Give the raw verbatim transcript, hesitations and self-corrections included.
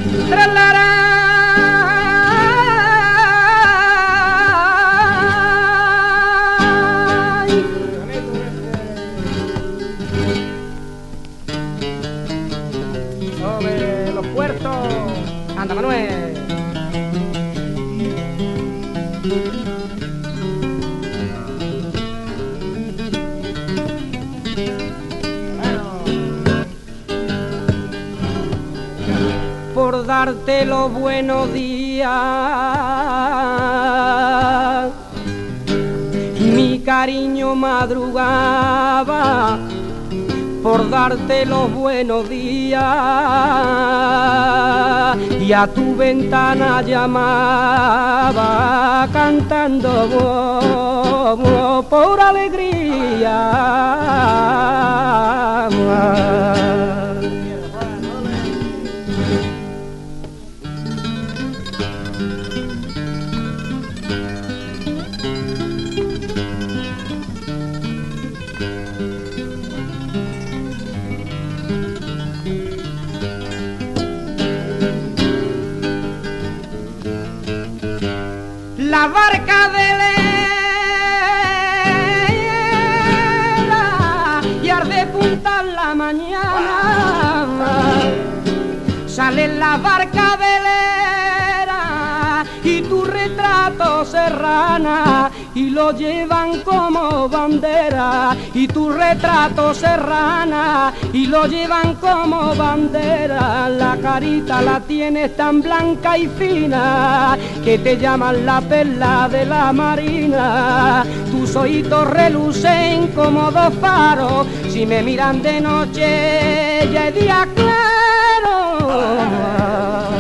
Sobre los puertos, anda Manuel. Por darte los buenos días, mi cariño madrugaba, por darte los buenos días, y a tu ventana llamaba cantando oh, oh, por alegría. La barca velera y arde punta en la mañana, sale la barca velera y tu retrato serrana, y lo llevan como bandera, y tu retrato serrana, y lo llevan como bandera. La carita la tienes tan blanca y fina, que te llaman la perla de la marina. Tus ojitos relucen como dos faros, si me miran de noche ya es día claro.